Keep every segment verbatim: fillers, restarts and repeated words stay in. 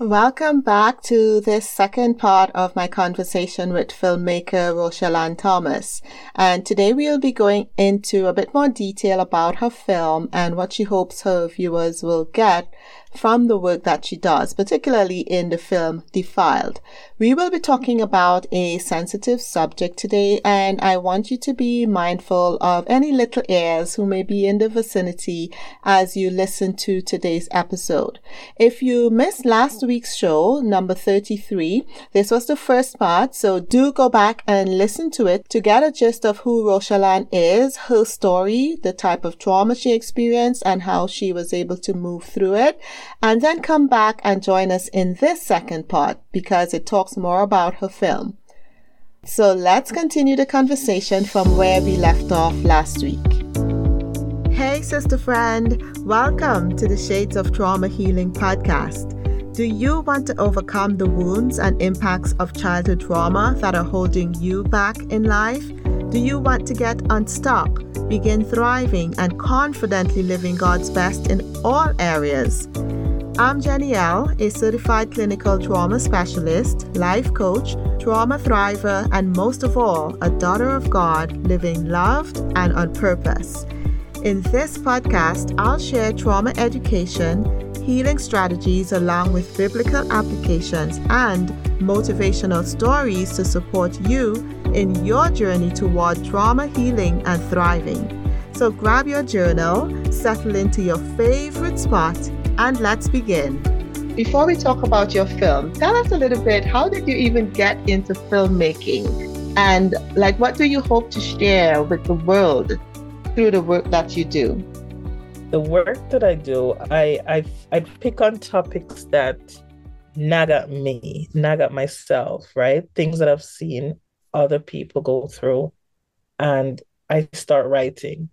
Welcome back to this second part of my conversation with filmmaker Rochelle Thomas. And today we'll be going into a bit more detail about her film and what she hopes her viewers will get from the work that she does, particularly in the film Defiled. We will be talking about a sensitive subject today, and I want you to be mindful of any little ears who may be in the vicinity as you listen to today's episode. If you missed last week's show, number thirty-three, this was the first part, so do go back and listen to it to get a gist of who Rochelle is, her story, the type of trauma she experienced, and how she was able to move through it. And then come back and join us in this second part because it talks more about her film. So let's continue the conversation from where we left off last week. Hey, sister friend, welcome to the Shades of Trauma Healing podcast. Do you want to overcome the wounds and impacts of childhood trauma that are holding you back in life? Do you want to get unstuck, begin thriving, and confidently living God's best in all areas? I'm Jenny-Elle, a certified clinical trauma specialist, life coach, trauma thriver, and most of all, a daughter of God living loved and on purpose. In this podcast, I'll share trauma education, healing strategies along with biblical applications and motivational stories to support you in your journey toward trauma healing and thriving. So grab your journal, settle into your favorite spot, and let's begin. Before we talk about your film, tell us a little bit, how did you even get into filmmaking? And like, what do you hope to share with the world through the work that you do? The work that I do, I, I, I pick on topics that nag at me, nag at myself, right? Things that I've seen other people go through, and I start writing.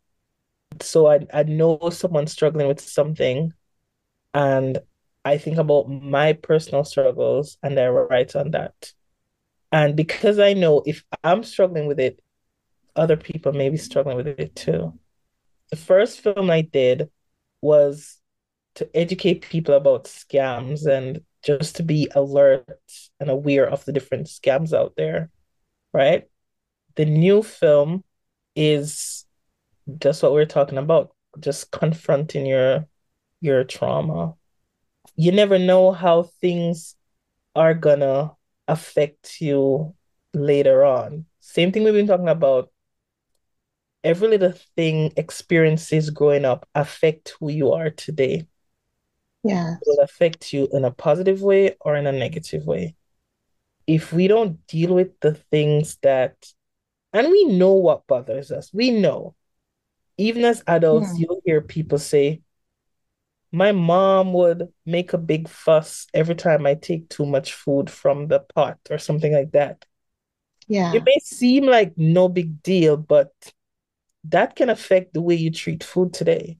So I, I know someone struggling with something, and I think about my personal struggles and I write on that. And because I know if I'm struggling with it, other people may be struggling with it too. The first film I did was to educate people about scams and just to be alert and aware of the different scams out there, right? The new film is just what we're talking about, just confronting your your trauma. You never know how things are gonna affect you later on. Same thing we've been talking about. Every little thing, experiences growing up affect who you are today. Yes. It will affect you in a positive way or in a negative way. If we don't deal with the things that, and we know what bothers us, we know. Even as adults, Mm. you'll hear people say, my mom would make a big fuss every time I take too much food from the pot or something like that. Yeah. It may seem like no big deal, but that can affect the way you treat food today.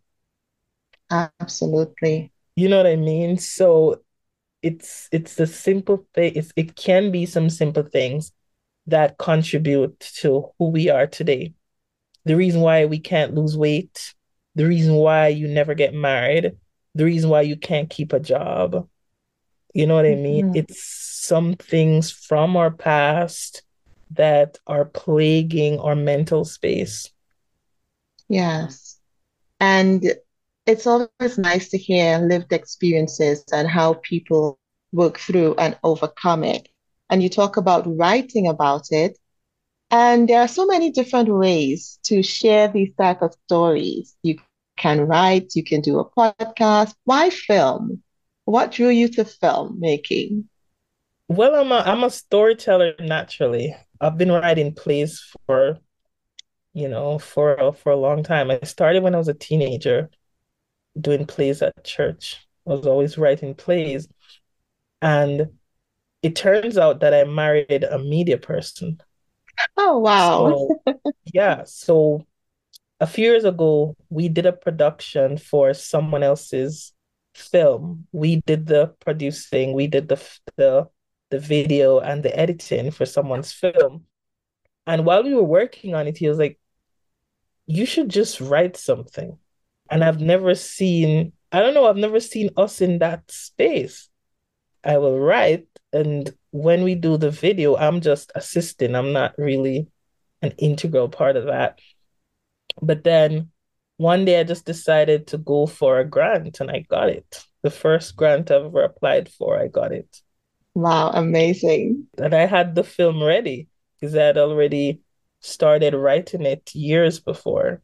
Absolutely. You know what I mean? So it's it's the simple thing. It's, it can be some simple things that contribute to who we are today. The reason why we can't lose weight, the reason why you never get married, the reason why you can't keep a job. You know what I mean? Mm-hmm. It's some things from our past that are plaguing our mental space. Yes. And it's always nice to hear lived experiences and how people work through and overcome it. And you talk about writing about it. And there are so many different ways to share these type of stories. You can write, you can do a podcast. Why film? What drew you to filmmaking? Well, I'm a, I'm a storyteller naturally. I've been writing plays for, you know, for, for a long time. I started when I was a teenager doing plays at church. I was always writing plays. And it turns out that I married a media person. Oh, wow. So, yeah. So a few years ago, we did a production for someone else's film. We did the producing, we did the the the video and the editing for someone's film. And while we were working on it, he was like, you should just write something. And I've never seen, I don't know, I've never seen us in that space. I will write. And when we do the video, I'm just assisting. I'm not really an integral part of that. But then one day I just decided to go for a grant and I got it. The first grant I've ever applied for, I got it. Wow, amazing. And I had the film ready because I had already started writing it years before.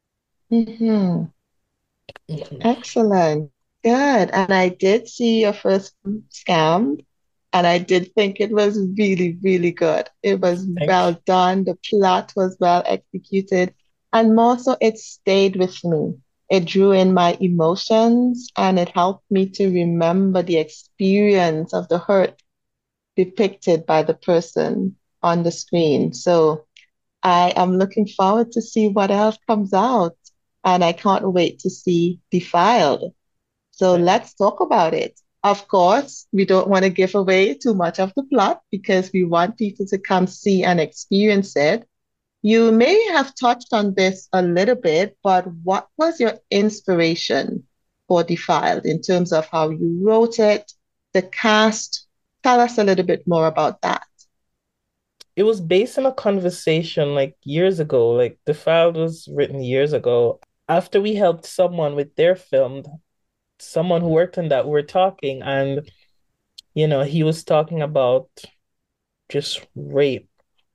Hmm. Mhm. Excellent. Good. And I did see your first scam, and I did think it was really, really good. It was Thank well you. done. The plot was well executed. And more so, it stayed with me. It drew in my emotions and it helped me to remember the experience of the hurt depicted by the person on the screen. So I am looking forward to see what else comes out. And I can't wait to see Defiled. So Thank let's talk about it. Of course, we don't want to give away too much of the plot because we want people to come see and experience it. You may have touched on this a little bit, but what was your inspiration for Defiled in terms of how you wrote it, the cast? Tell us a little bit more about that. It was based on a conversation like years ago. Like the file was written years ago. After we helped someone with their film, someone who worked on that, we were talking, and you know, he was talking about just rape.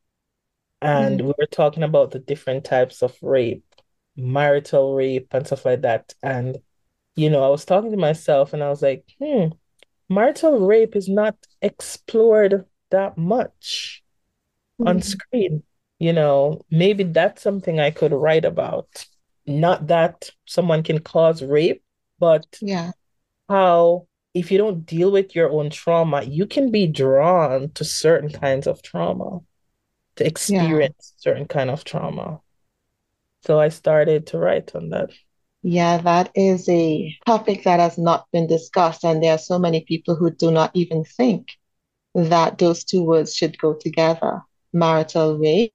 And Mm, we were talking about the different types of rape, marital rape and stuff like that. And, you know, I was talking to myself and I was like, hmm, marital rape is not explored that much on mm, screen. You know, maybe that's something I could write about. Not that someone can cause rape, but yeah, how if you don't deal with your own trauma, you can be drawn to certain kinds of trauma, to yeah. experience certain kind of trauma. So I started to write on that. Yeah, that is a topic that has not been discussed, and there are so many people who do not even think that those two words should go together. Marital rape?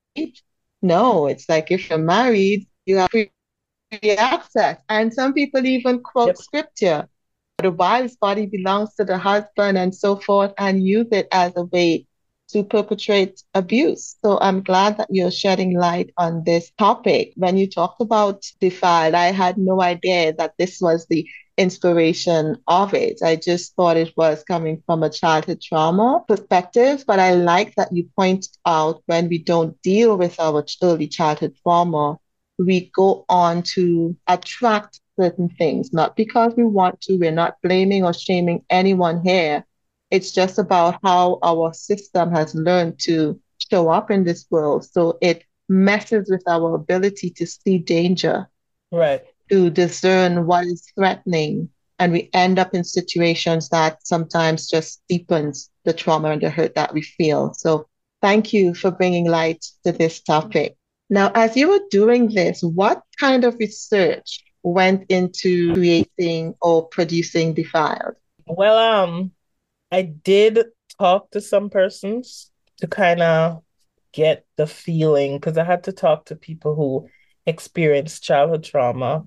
No, it's like if you're married, you have free access. And some people even quote Yep. scripture. The wife's body belongs to the husband and so forth, and use it as a way to perpetrate abuse. So I'm glad that you're shedding light on this topic. When you talked about Defiled, I had no idea that this was the inspiration of it. I just thought it was coming from a childhood trauma perspective, but I like that you point out when we don't deal with our early childhood trauma, we go on to attract certain things, not because we want to. We're not blaming or shaming anyone here. It's just about how our system has learned to show up in this world. So it messes with our ability to see danger, Right. to discern what is threatening. And we end up in situations that sometimes just deepens the trauma and the hurt that we feel. So thank you for bringing light to this topic. Now, as you were doing this, what kind of research went into creating or producing Defiled? Well, um, I did talk to some persons to kind of get the feeling because I had to talk to people who experienced childhood trauma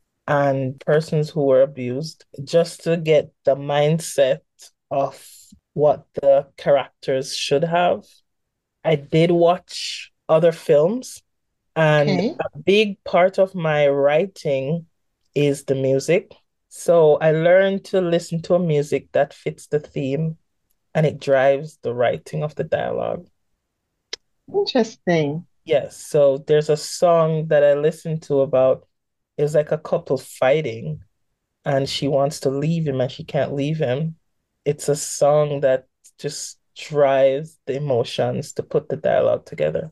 and persons who were abused just to get the mindset of what the characters should have. I did watch other films, and Okay, a big part of my writing is the music. So I learned to listen to a music that fits the theme and it drives the writing of the dialogue. interesting. Yes, so there's a song that I listened to about it's like a couple fighting and she wants to leave him and she can't leave him. It's a song that just drives the emotions to put the dialogue together.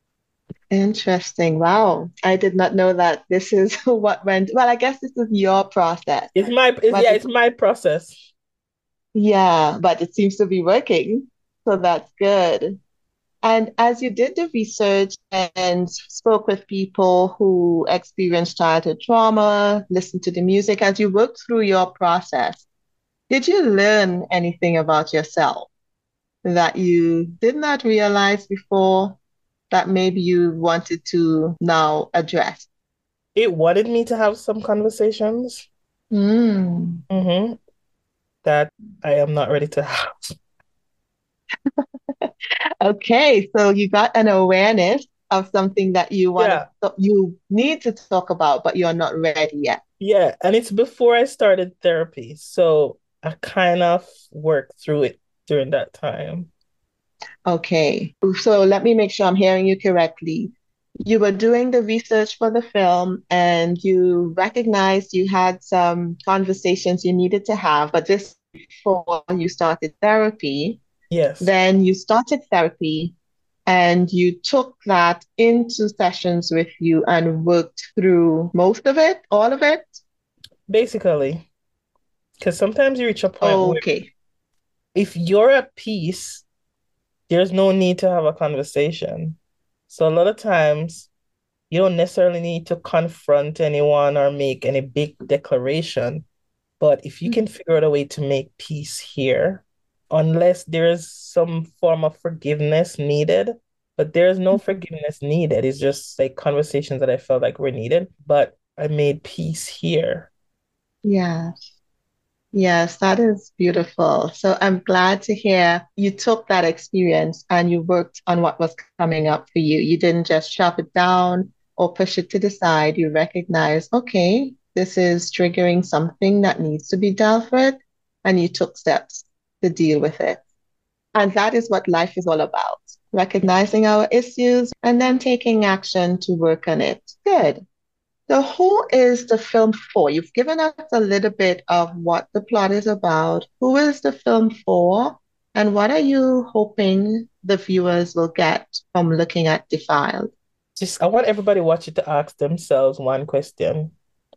Interesting. Wow. I did not know that this is what went. Well, I guess this is your process, It's my it's, but yeah, it, it's my process. yeah, but it seems to be working. So that's good. And as you did the research and spoke with people who experienced childhood trauma, listened to the music, as you worked through your process, did you learn anything about yourself that you did not realize before that maybe you wanted to now address? It wanted me to have some conversations. Mm, hmm that I am not ready to have. Okay, so you got an awareness of something that you want Yeah, to, you need to talk about, but you're not ready yet. yeah. And it's before I started therapy. So I kind of worked through it during that time. Okay, so let me make sure I'm hearing you correctly. You were doing the research for the film and you recognized you had some conversations you needed to have, but this before you started therapy. Yes. Then you started therapy and you took that into sessions with you and worked through most of it, all of it. Basically, because sometimes you reach a point where Okay. if you're at peace, there's no need to have a conversation. So a lot of times you don't necessarily need to confront anyone or make any big declaration. But if you can figure out a way to make peace here, unless there is some form of forgiveness needed, but there's no forgiveness needed. It's just like conversations that I felt like were needed, but I made peace here. Yes. Yes, that is beautiful. So I'm glad to hear you took that experience and you worked on what was coming up for you. You didn't just shove it down or push it to the side. You recognize, okay, this is triggering something that needs to be dealt with, and you took steps to deal with it. And that is what life is all about, recognizing our issues and then taking action to work on it. Good. So, who is the film for? You've given us a little bit of what the plot is about. Who is the film for? And what are you hoping the viewers will get from looking at Defiled? Just I want everybody watching to ask themselves one question.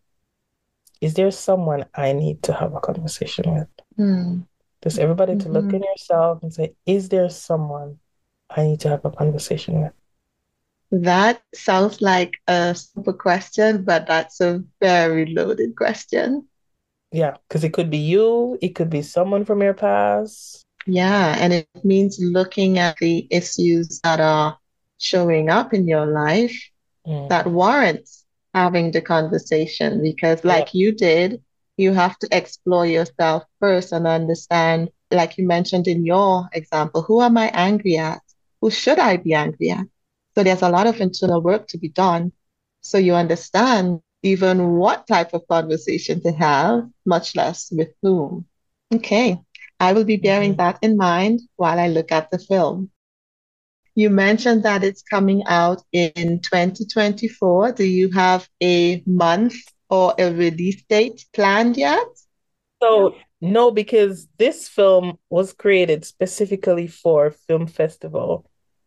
Is there someone I need to have a conversation with? Hmm. Just everybody to look Mhm. in yourself and say, is there someone I need to have a conversation with? That sounds like a simple question, but that's a very loaded question. Yeah, because it could be you, it could be someone from your past. Yeah, and it means looking at the issues that are showing up in your life that Mm, warrants having the conversation because, yeah. like you did, you have to explore yourself first and understand, like you mentioned in your example, who am I angry at? Who should I be angry at? So there's a lot of internal work to be done. So you understand even what type of conversation to have, much less with whom. Okay, I will be bearing Mhm. that in mind while I look at the film. You mentioned that it's coming out in twenty twenty-four. Do you have a month or a release date planned yet? So, no, because this film was created specifically for film festival.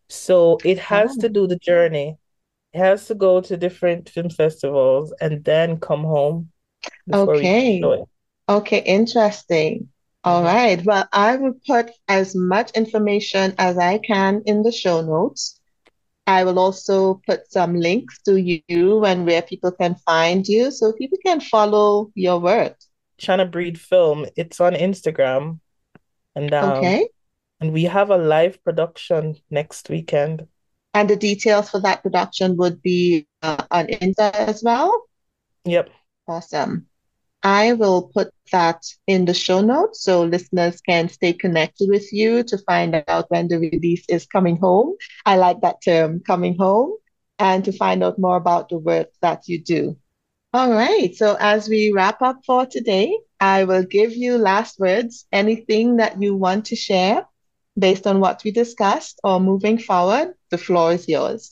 So it has to Oh, do the journey. It has to go to different film festivals and then come home before we can show okay. it. Okay, interesting. All Mhm. right. Well, I will put as much information as I can in the show notes. I will also put some links to you and where people can find you so people can follow your work. Chana Breed Film, it's on Instagram and um Okay. and we have a live production next weekend. And the details for that production would be uh, on Insta as well. Yep. Awesome. I will put that in the show notes so listeners can stay connected with you to find out when the release is coming home. I like that term, coming home, and to find out more about the work that you do. All right. So as we wrap up for today, I will give you last words. Anything that you want to share based on what we discussed or moving forward, the floor is yours.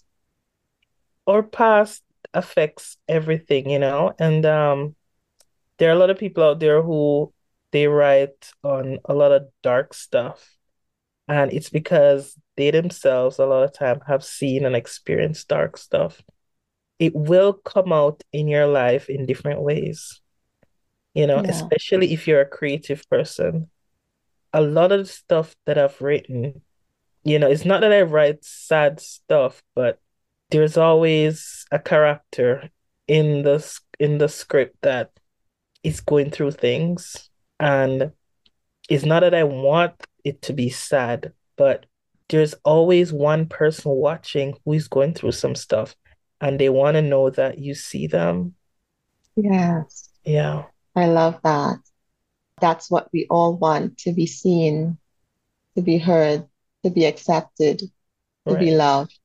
Our past affects everything, you know, and um there are a lot of people out there who they write on a lot of dark stuff. And it's because they themselves a lot of time have seen and experienced dark stuff. It will come out in your life in different ways, you know, Yeah. especially if you're a creative person. A lot of the stuff that I've written, you know, it's not that I write sad stuff, but there's always a character in the in the script that is going through things. And it's not that I want it to be sad, but there's always one person watching who is going through some stuff and they want to know that you see them. Yes. Yeah. I love that. that's what we all want, to be seen, to be heard, to be accepted, to be Right. loved.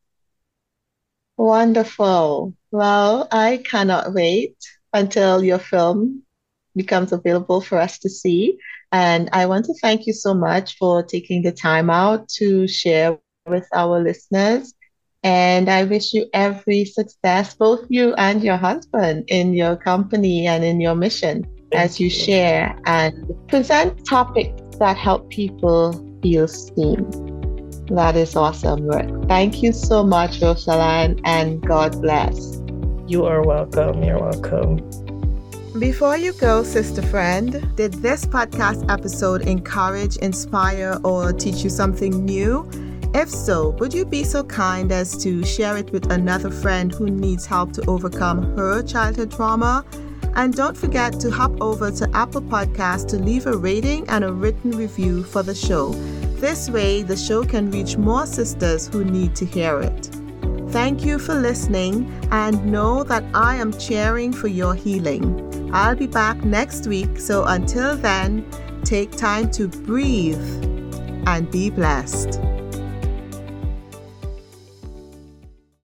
Wonderful. Well, I cannot wait until your film becomes available for us to see. And I want to thank you so much for taking the time out to share with our listeners. And I wish you every success, both you and your husband, in your company and in your mission as Thank you you. share and present topics that help people feel seen. That is awesome work. Thank you so much, Rosalan, and God bless. You are welcome. You're welcome. Before you go, sister friend, did this podcast episode encourage, inspire, or teach you something new? If so, would you be so kind as to share it with another friend who needs help to overcome her childhood trauma? And don't forget to hop over to Apple Podcasts to leave a rating and a written review for the show. This way, the show can reach more sisters who need to hear it. Thank you for listening, and know that I am cheering for your healing. I'll be back next week, so until then, take time to breathe and be blessed.